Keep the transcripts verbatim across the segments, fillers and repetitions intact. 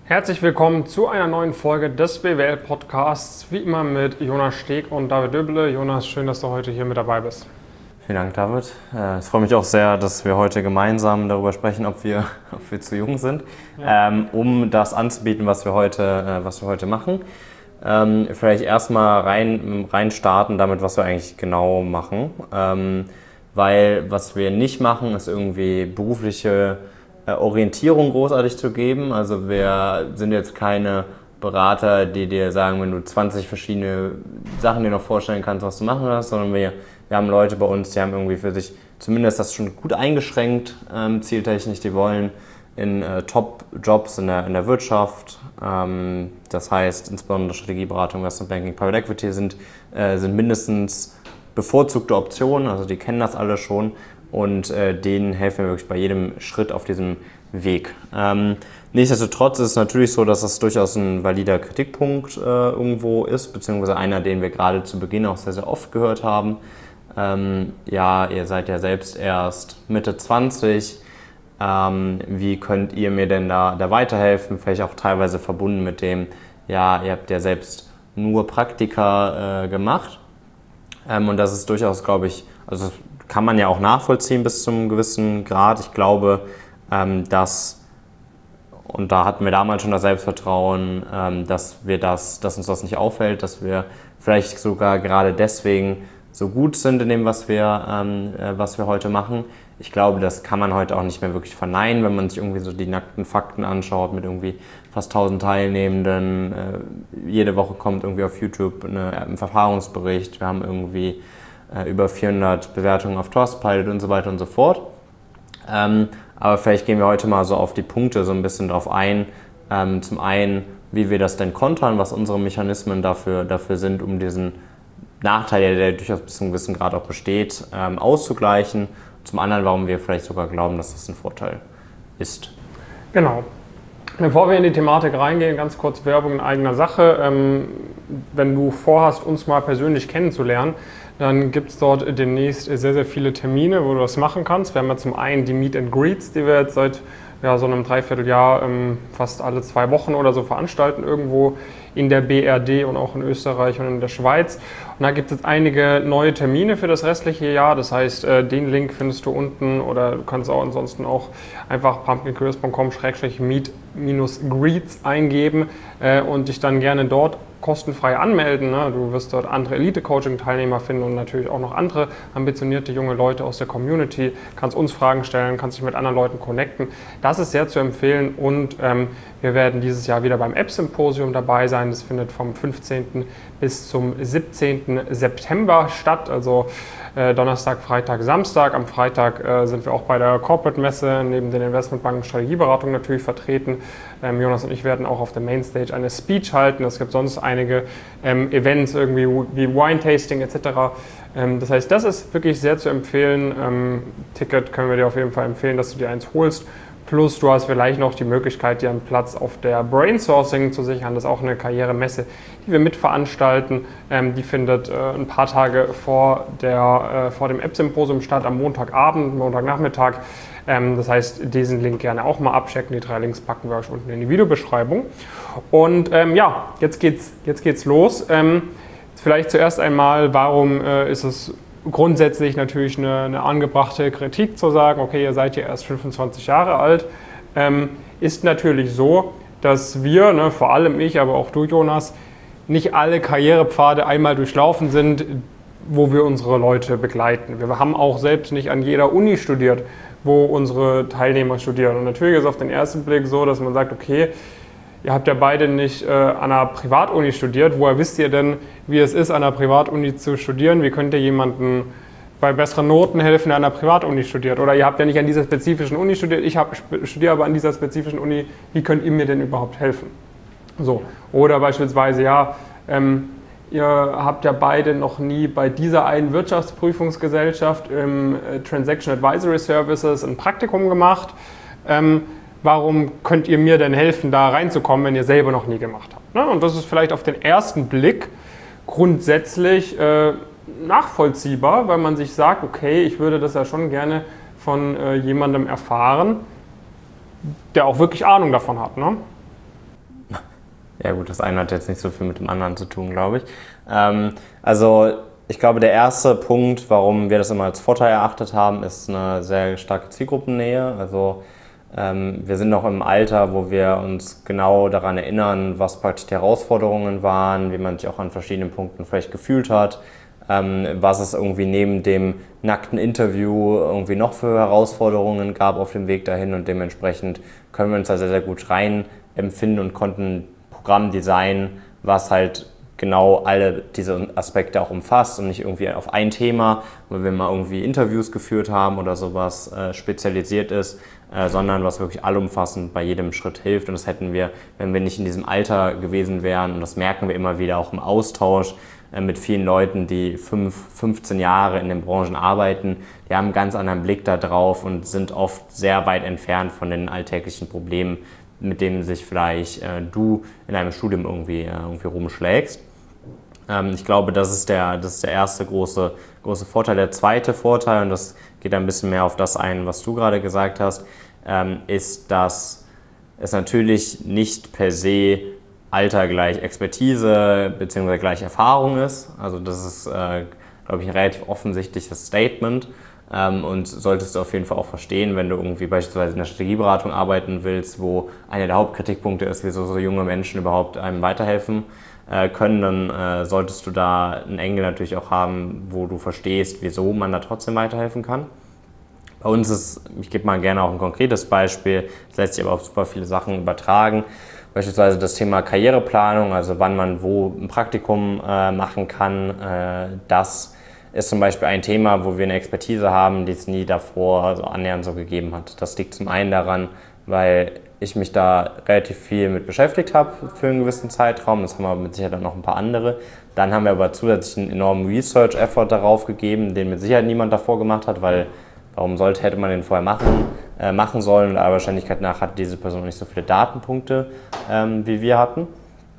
Herzlich willkommen zu einer neuen Folge des B W L-Podcasts, wie immer mit Jonas Steg und David Döbele. Jonas, schön, dass du heute hier mit dabei bist. Vielen Dank, David. Es freut mich auch sehr, dass wir heute gemeinsam darüber sprechen, ob wir, ob wir zu jung sind, ja. ähm, um das anzubieten, was wir heute, äh, was wir heute machen. Ähm, vielleicht erstmal rein, rein starten damit, was wir eigentlich genau machen. Ähm, weil was wir nicht machen, ist irgendwie berufliche Orientierung großartig zu geben. Also wir sind jetzt keine Berater, die dir sagen, wenn du zwanzig verschiedene Sachen dir noch vorstellen kannst, was du machen hast, sondern wir, wir haben Leute bei uns, die haben irgendwie für sich zumindest das schon gut eingeschränkt, ähm, zieltechnisch, die wollen in äh, Top-Jobs in der, in der Wirtschaft, ähm, das heißt insbesondere Strategieberatung, Investment Banking, Private Equity sind, äh, sind mindestens bevorzugte Optionen, also die kennen das alle schon. Und äh, denen helfen wir wirklich bei jedem Schritt auf diesem Weg. Ähm, nichtsdestotrotz ist es natürlich so, dass das durchaus ein valider Kritikpunkt äh, irgendwo ist, beziehungsweise einer, den wir gerade zu Beginn auch sehr, sehr oft gehört haben. Ähm, ja, ihr seid ja selbst erst Mitte zwanzig. Ähm, wie könnt ihr mir denn da, da weiterhelfen? Vielleicht auch teilweise verbunden mit dem, ja, ihr habt ja selbst nur Praktika äh, gemacht. Ähm, und das ist durchaus, glaube ich, also kann man ja auch nachvollziehen bis zu einem gewissen Grad. Ich glaube, ähm, dass, und da hatten wir damals schon das Selbstvertrauen, ähm, dass, wir das, dass uns das nicht auffällt, dass wir vielleicht sogar gerade deswegen so gut sind in dem, was wir, ähm, äh, was wir heute machen. Ich glaube, das kann man heute auch nicht mehr wirklich verneinen, wenn man sich irgendwie so die nackten Fakten anschaut mit irgendwie fast tausend Teilnehmenden. Äh, jede Woche kommt irgendwie auf YouTube eine, ein Erfahrungsbericht. Wir haben irgendwie über vierhundert Bewertungen auf Trustpilot und so weiter und so fort. Ähm, aber vielleicht gehen wir heute mal so auf die Punkte so ein bisschen drauf ein. Ähm, zum einen, wie wir das denn kontern, was unsere Mechanismen dafür, dafür sind, um diesen Nachteil, der durchaus bis zu einem gewissen Grad auch besteht, ähm, auszugleichen. Zum anderen, warum wir vielleicht sogar glauben, dass das ein Vorteil ist. Genau. Bevor wir in die Thematik reingehen, ganz kurz Werbung in eigener Sache. Ähm, wenn du vorhast, uns mal persönlich kennenzulernen, dann gibt es dort demnächst sehr, sehr viele Termine, wo du das machen kannst. Wir haben ja zum einen die Meet and Greets, die wir jetzt seit ja, so einem Dreivierteljahr ähm, fast alle zwei Wochen oder so veranstalten, irgendwo in der B R D und auch in Österreich und in der Schweiz. Und da gibt es einige neue Termine für das restliche Jahr. Das heißt, äh, den Link findest du unten oder du kannst auch ansonsten auch einfach pumpkin careers punkt com slash meet greets eingeben äh, und dich dann gerne dort kostenfrei anmelden. Ne? Du wirst dort andere Elite-Coaching-Teilnehmer finden und natürlich auch noch andere ambitionierte junge Leute aus der Community. Kannst uns Fragen stellen, kannst dich mit anderen Leuten connecten. Das ist sehr zu empfehlen und ähm, wir werden dieses Jahr wieder beim App-Symposium dabei sein. Das findet vom fünfzehnten bis zum siebzehnten September statt, also äh, Donnerstag, Freitag, Samstag. Am Freitag äh, sind wir auch bei der Corporate-Messe neben den Investmentbanken Strategieberatungen natürlich vertreten. Ähm, Jonas und ich werden auch auf der Mainstage eine Speech halten. Es gibt sonst einige ähm, Events irgendwie wie Wine-Tasting et cetera. Ähm, das heißt, das ist wirklich sehr zu empfehlen. Ähm, Ticket können wir dir auf jeden Fall empfehlen, dass du dir eins holst. Plus du hast vielleicht noch die Möglichkeit, dir einen Platz auf der Brainsourcing zu sichern. Das ist auch eine Karrieremesse, die wir mitveranstalten. Ähm, die findet äh, ein paar Tage vor, der, äh, vor dem App-Symposium statt, am Montagabend, Montagnachmittag. Ähm, das heißt, diesen Link gerne auch mal abchecken. Die drei Links packen wir euch unten in die Videobeschreibung. Und ähm, ja, jetzt geht's, jetzt geht's los. Ähm, vielleicht zuerst einmal, warum äh, ist es grundsätzlich natürlich eine, eine angebrachte Kritik zu sagen, okay, ihr seid ja erst fünfundzwanzig Jahre alt, ähm, ist natürlich so, dass wir, ne, vor allem ich, aber auch du, Jonas, nicht alle Karrierepfade einmal durchlaufen sind, wo wir unsere Leute begleiten. Wir haben auch selbst nicht an jeder Uni studiert, wo unsere Teilnehmer studieren. Und natürlich ist es auf den ersten Blick so, dass man sagt, okay, ihr habt ja beide nicht äh, an einer Privatuni studiert. Woher wisst ihr denn, wie es ist, an einer Privatuni zu studieren? Wie könnt ihr jemandem bei besseren Noten helfen, der an einer Privatuni studiert? Oder ihr habt ja nicht an dieser spezifischen Uni studiert, ich hab, studiere aber an dieser spezifischen Uni. Wie könnt ihr mir denn überhaupt helfen? So. Oder beispielsweise, ja, ähm, ihr habt ja beide noch nie bei dieser einen Wirtschaftsprüfungsgesellschaft im äh, Transaction Advisory Services ein Praktikum gemacht. Ähm, Warum könnt ihr mir denn helfen, da reinzukommen, wenn ihr selber noch nie gemacht habt? Ne? Und das ist vielleicht auf den ersten Blick grundsätzlich äh, nachvollziehbar, weil man sich sagt, okay, ich würde das ja schon gerne von äh, jemandem erfahren, der auch wirklich Ahnung davon hat. Ne? Ja gut, das eine hat jetzt nicht so viel mit dem anderen zu tun, glaube ich. Ähm, also ich glaube, der erste Punkt, warum wir das immer als Vorteil erachtet haben, ist eine sehr starke Zielgruppennähe. Also ähm, wir sind noch im Alter, wo wir uns genau daran erinnern, was praktisch die Herausforderungen waren, wie man sich auch an verschiedenen Punkten vielleicht gefühlt hat, ähm, was es irgendwie neben dem nackten Interview irgendwie noch für Herausforderungen gab auf dem Weg dahin, und dementsprechend können wir uns da sehr, sehr gut rein empfinden und konnten Programm designen, was halt genau alle diese Aspekte auch umfasst und nicht irgendwie auf ein Thema, weil wir mal irgendwie Interviews geführt haben oder sowas äh, spezialisiert ist, äh, sondern was wirklich allumfassend bei jedem Schritt hilft. Und das hätten wir, wenn wir nicht in diesem Alter gewesen wären, und das merken wir immer wieder auch im Austausch äh, mit vielen Leuten, die fünf, fünfzehn Jahre in den Branchen arbeiten, die haben einen ganz anderen Blick da drauf und sind oft sehr weit entfernt von den alltäglichen Problemen, mit denen sich vielleicht äh, du in deinem Studium irgendwie, äh, irgendwie rumschlägst. Ähm, ich glaube, das ist der, das ist der erste große, große Vorteil. Der zweite Vorteil, und das geht ein bisschen mehr auf das ein, was du gerade gesagt hast, ähm, ist, dass es natürlich nicht per se Alter gleich Expertise bzw. gleich Erfahrung ist. Also das ist, äh, glaube ich, ein relativ offensichtliches Statement. Ähm, und solltest du auf jeden Fall auch verstehen, wenn du irgendwie beispielsweise in der Strategieberatung arbeiten willst, wo einer der Hauptkritikpunkte ist, wieso so junge Menschen überhaupt einem weiterhelfen äh, können, dann äh, solltest du da einen Engel natürlich auch haben, wo du verstehst, wieso man da trotzdem weiterhelfen kann. Bei uns ist, ich gebe mal gerne auch ein konkretes Beispiel, das lässt sich aber auf super viele Sachen übertragen, beispielsweise das Thema Karriereplanung, also wann man wo ein Praktikum äh, machen kann, äh, das ist zum Beispiel ein Thema, wo wir eine Expertise haben, die es nie davor so annähernd so gegeben hat. Das liegt zum einen daran, weil ich mich da relativ viel mit beschäftigt habe für einen gewissen Zeitraum. Das haben wir mit Sicherheit noch ein paar andere. Dann haben wir aber zusätzlich einen enormen Research-Effort darauf gegeben, den mit Sicherheit niemand davor gemacht hat, weil warum sollte, hätte man den vorher machen, äh, machen sollen. Und aller Wahrscheinlichkeit nach hat diese Person nicht so viele Datenpunkte, ähm, wie wir hatten.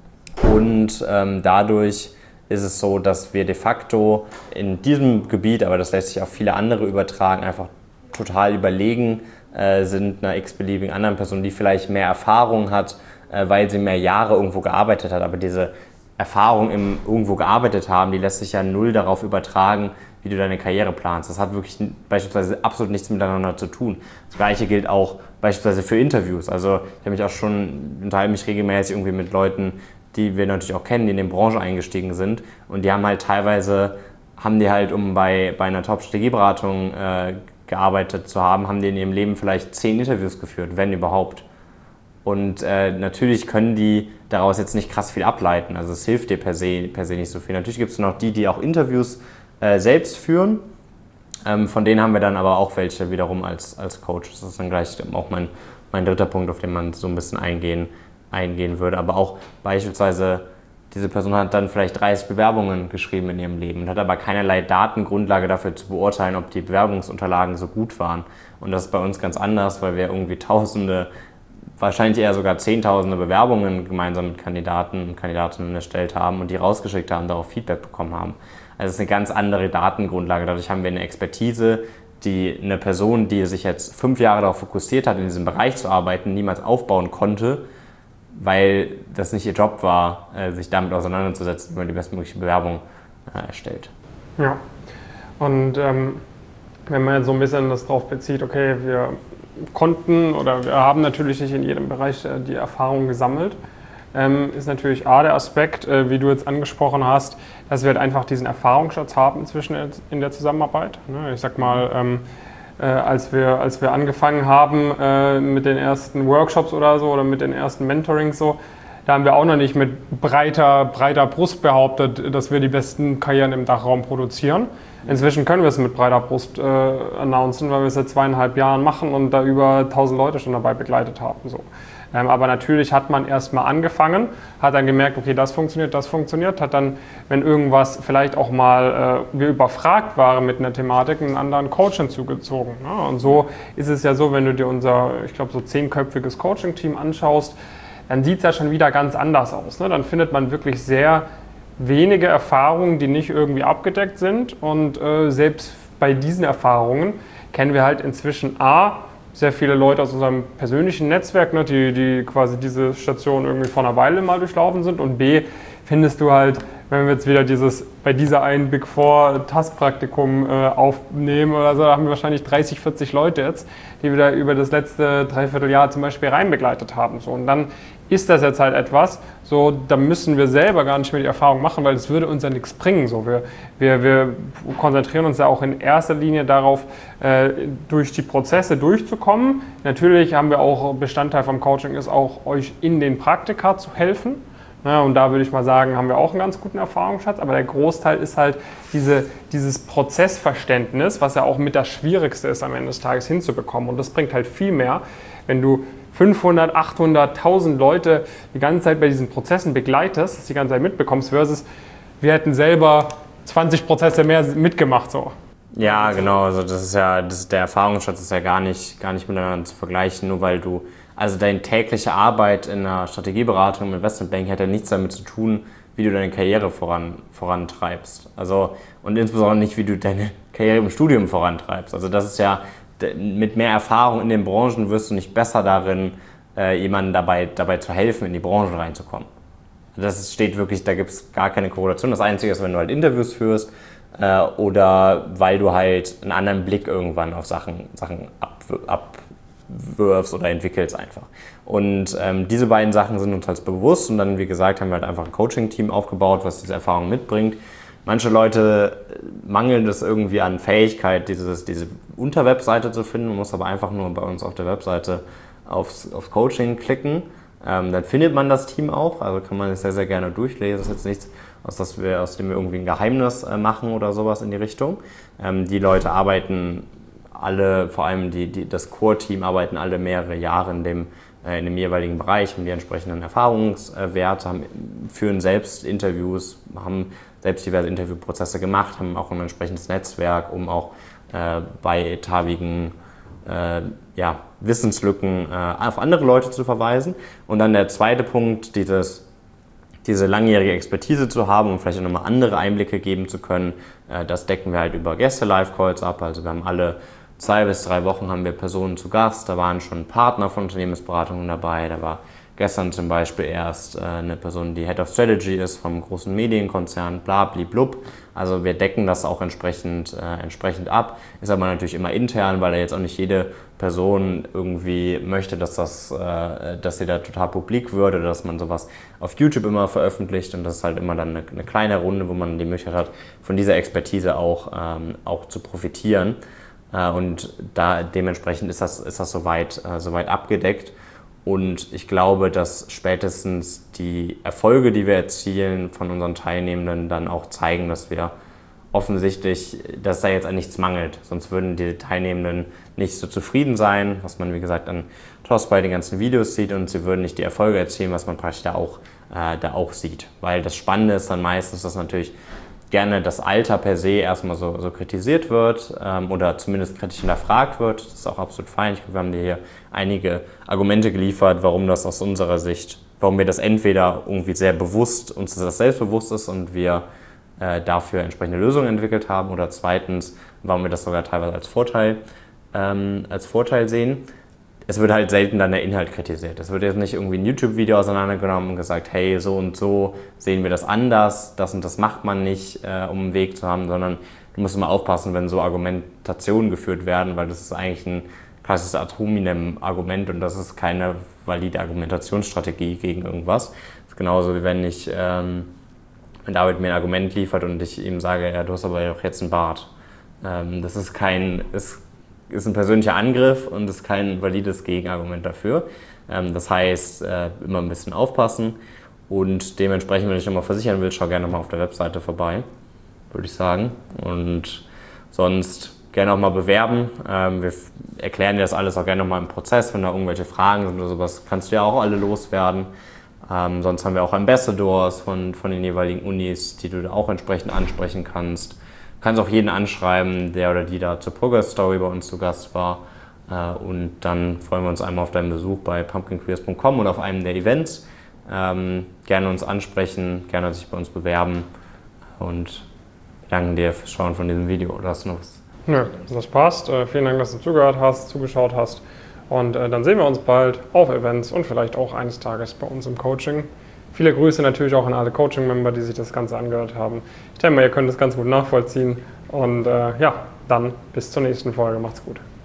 Und ähm, dadurch ist es so, dass wir de facto in diesem Gebiet, aber das lässt sich auf viele andere übertragen, einfach total überlegen äh, sind einer x-beliebigen anderen Person, die vielleicht mehr Erfahrung hat, äh, weil sie mehr Jahre irgendwo gearbeitet hat. Aber diese Erfahrung im irgendwo gearbeitet haben, die lässt sich ja null darauf übertragen, wie du deine Karriere planst. Das hat wirklich beispielsweise absolut nichts miteinander zu tun. Das Gleiche gilt auch beispielsweise für Interviews. Also ich habe mich auch schon, unterhalte mich regelmäßig irgendwie mit Leuten, die wir natürlich auch kennen, die in die Branche eingestiegen sind, und die haben halt teilweise, haben die halt, um bei, bei einer Top-Strategieberatung äh, gearbeitet zu haben, haben die in ihrem Leben vielleicht zehn Interviews geführt, wenn überhaupt. Und äh, natürlich können die daraus jetzt nicht krass viel ableiten, also es hilft dir per se, per se nicht so viel. Natürlich gibt es noch die, die auch Interviews äh, selbst führen, ähm, von denen haben wir dann aber auch welche wiederum als, als Coach. Das ist dann gleich auch mein, mein dritter Punkt, auf den man so ein bisschen eingehen eingehen würde, aber auch beispielsweise diese Person hat dann vielleicht dreißig Bewerbungen geschrieben in ihrem Leben und hat aber keinerlei Datengrundlage dafür zu beurteilen, ob die Bewerbungsunterlagen so gut waren. Und das ist bei uns ganz anders, weil wir irgendwie tausende, wahrscheinlich eher sogar zehntausende Bewerbungen gemeinsam mit Kandidaten und Kandidatinnen erstellt haben und die rausgeschickt haben, darauf Feedback bekommen haben. Also es ist eine ganz andere Datengrundlage. Dadurch haben wir eine Expertise, die eine Person, die sich jetzt fünf Jahre darauf fokussiert hat, in diesem Bereich zu arbeiten, niemals aufbauen konnte, weil das nicht ihr Job war, sich damit auseinanderzusetzen, wie man die bestmögliche Bewerbung erstellt. Ja, und ähm, wenn man jetzt so ein bisschen das drauf bezieht, okay, wir konnten oder wir haben natürlich nicht in jedem Bereich äh, die Erfahrung gesammelt, ähm, ist natürlich A, der Aspekt, äh, wie du jetzt angesprochen hast, dass wir halt einfach diesen Erfahrungsschatz haben inzwischen in der Zusammenarbeit. Ne? Ich sag mal, ähm, Äh, als, wir, als wir angefangen haben äh, mit den ersten Workshops oder so oder mit den ersten Mentorings so, da haben wir auch noch nicht mit breiter, breiter Brust behauptet, dass wir die besten Karrieren im Dachraum produzieren. Inzwischen können wir es mit breiter Brust äh, announcen, weil wir es seit zweieinhalb Jahren machen und da über tausend Leute schon dabei begleitet haben. So. Ähm, aber natürlich hat man erstmal angefangen, hat dann gemerkt, okay, das funktioniert, das funktioniert, hat dann, wenn irgendwas vielleicht auch mal äh, wir überfragt waren mit einer Thematik, einen anderen Coach hinzugezogen. Ne? Und so ist es ja so, wenn du dir unser, ich glaube, so zehnköpfiges Coaching-Team anschaust, dann sieht es ja schon wieder ganz anders aus. Ne? Dann findet man wirklich sehr wenige Erfahrungen, die nicht irgendwie abgedeckt sind. Und äh, selbst bei diesen Erfahrungen kennen wir halt inzwischen A, sehr viele Leute aus unserem persönlichen Netzwerk, ne, die, die quasi diese Station irgendwie vor einer Weile mal durchlaufen sind. Und B, findest du halt, wenn wir jetzt wieder dieses bei dieser einen Big Four Tastpraktikum äh, aufnehmen oder so, da haben wir wahrscheinlich dreißig, vierzig Leute jetzt, die wir da über das letzte Dreivierteljahr zum Beispiel reinbegleitet haben. So. Und dann ist das jetzt halt etwas, so, da müssen wir selber gar nicht mehr die Erfahrung machen, weil es würde uns ja nichts bringen. So. Wir, wir, wir konzentrieren uns ja auch in erster Linie darauf, äh, durch die Prozesse durchzukommen. Natürlich haben wir auch, Bestandteil vom Coaching ist auch, euch in den Praktika zu helfen. Ja, und da würde ich mal sagen, haben wir auch einen ganz guten Erfahrungsschatz, aber der Großteil ist halt diese, dieses Prozessverständnis, was ja auch mit das Schwierigste ist, am Ende des Tages hinzubekommen. Und das bringt halt viel mehr, wenn du fünfhundert, achthundert, tausend Leute die ganze Zeit bei diesen Prozessen begleitest, das die ganze Zeit mitbekommst, versus wir hätten selber zwanzig Prozesse mehr mitgemacht. So. Ja, genau, also das ist ja, das ist, der Erfahrungsschatz ist ja gar nicht, gar nicht miteinander zu vergleichen, nur weil du, also deine tägliche Arbeit in einer Strategieberatung im Investmentbanking hat ja nichts damit zu tun, wie du deine Karriere voran, vorantreibst. Also, und insbesondere nicht, wie du deine Karriere im Studium vorantreibst. Also das ist ja, mit mehr Erfahrung in den Branchen wirst du nicht besser darin, äh, jemandem dabei, dabei zu helfen, in die Branche reinzukommen. Das steht wirklich, da gibt es gar keine Korrelation. Das Einzige ist, wenn du halt Interviews führst äh, oder weil du halt einen anderen Blick irgendwann auf Sachen, Sachen ab, abwirfst oder entwickelst einfach. Und ähm, diese beiden Sachen sind uns halt bewusst und dann, wie gesagt, haben wir halt einfach ein Coaching-Team aufgebaut, was diese Erfahrung mitbringt. Manche Leute mangeln es irgendwie an Fähigkeit, dieses, diese Unterwebseite zu finden. Man muss aber einfach nur bei uns auf der Webseite aufs, aufs Coaching klicken. Ähm, dann findet man das Team auch, also kann man es sehr, sehr gerne durchlesen. Das ist jetzt nichts, aus, das wir, aus dem wir irgendwie ein Geheimnis äh, machen oder sowas in die Richtung. Ähm, die Leute arbeiten alle, vor allem die, die, das Core-Team arbeiten alle mehrere Jahre in dem, äh, in dem jeweiligen Bereich, haben die entsprechenden Erfahrungswerte, haben, führen selbst Interviews, haben selbst diverse Interviewprozesse gemacht, haben auch ein entsprechendes Netzwerk, um auch äh, bei etabligen äh, ja, Wissenslücken äh, auf andere Leute zu verweisen. Und dann der zweite Punkt, dieses, diese langjährige Expertise zu haben und vielleicht auch nochmal andere Einblicke geben zu können, äh, das decken wir halt über Gäste-Live-Calls ab. Also wir haben alle zwei bis drei Wochen haben wir Personen zu Gast, da waren schon Partner von Unternehmensberatungen dabei, da war gestern zum Beispiel erst äh, eine Person, die Head of Strategy ist vom großen Medienkonzern, bla bli blub. Also wir decken das auch entsprechend, äh, entsprechend ab. Ist aber natürlich immer intern, weil da jetzt auch nicht jede Person irgendwie möchte, dass, das, äh, dass sie da total publik wird oder dass man sowas auf YouTube immer veröffentlicht. Und das ist halt immer dann eine, eine kleine Runde, wo man die Möglichkeit hat, von dieser Expertise auch, ähm, auch zu profitieren. Äh, und da dementsprechend ist das, ist das soweit, äh, soweit abgedeckt. Und ich glaube, dass spätestens die Erfolge, die wir erzielen von unseren Teilnehmenden, dann auch zeigen, dass wir offensichtlich, dass da jetzt an nichts mangelt. Sonst würden die Teilnehmenden nicht so zufrieden sein, was man, wie gesagt, an T O S bei den ganzen Videos sieht, und sie würden nicht die Erfolge erzielen, was man praktisch da auch, äh, da auch sieht. Weil das Spannende ist dann meistens, dass natürlich gerne das Alter per se erstmal so, so kritisiert wird ähm, oder zumindest kritisch hinterfragt wird. Das ist auch absolut fein. Ich glaube, wir haben dir hier einige Argumente geliefert, warum das aus unserer Sicht, warum wir das entweder irgendwie sehr bewusst, uns das selbstbewusst ist und wir äh, dafür entsprechende Lösungen entwickelt haben, oder zweitens, warum wir das sogar teilweise als Vorteil, ähm, als Vorteil sehen. Es wird halt selten dann der Inhalt kritisiert. Es wird jetzt nicht irgendwie ein YouTube-Video auseinandergenommen und gesagt, hey, so und so sehen wir das anders, das und das macht man nicht, äh, um einen Weg zu haben, sondern du musst immer aufpassen, wenn so Argumentationen geführt werden, weil das ist eigentlich ein klassisches Ad hominem-Argument und das ist keine valide Argumentationsstrategie gegen irgendwas. Das ist genauso wie wenn ich, ähm, wenn David mir ein Argument liefert und ich ihm sage, ja, du hast aber auch jetzt einen Bart. Ähm, das ist kein, ist ist ein persönlicher Angriff und ist kein valides Gegenargument dafür. Das heißt, immer ein bisschen aufpassen und dementsprechend, wenn ich nochmal versichern will, schau gerne nochmal auf der Webseite vorbei, würde ich sagen. Und sonst gerne auch mal bewerben. Wir erklären dir das alles auch gerne nochmal im Prozess, wenn da irgendwelche Fragen sind oder sowas, kannst du ja auch alle loswerden. Sonst haben wir auch Ambassadors von, von den jeweiligen Unis, die du da auch entsprechend ansprechen kannst. Du kannst auch jeden anschreiben, der oder die da zur Progress Story bei uns zu Gast war. Und dann freuen wir uns einmal auf deinen Besuch bei pumpkin careers punkt com oder auf einem der Events. Ähm, gerne uns ansprechen, gerne sich bei uns bewerben und danken dir fürs Schauen von diesem Video. Oder hast du noch was? Nö, das passt. Äh, vielen Dank, dass du zugehört hast, zugeschaut hast. Und äh, dann sehen wir uns bald auf Events und vielleicht auch eines Tages bei uns im Coaching. Viele Grüße natürlich auch an alle Coaching-Member, die sich das Ganze angehört haben. Ich denke mal, ihr könnt das ganz gut nachvollziehen. Und äh, ja, dann bis zur nächsten Folge. Macht's gut.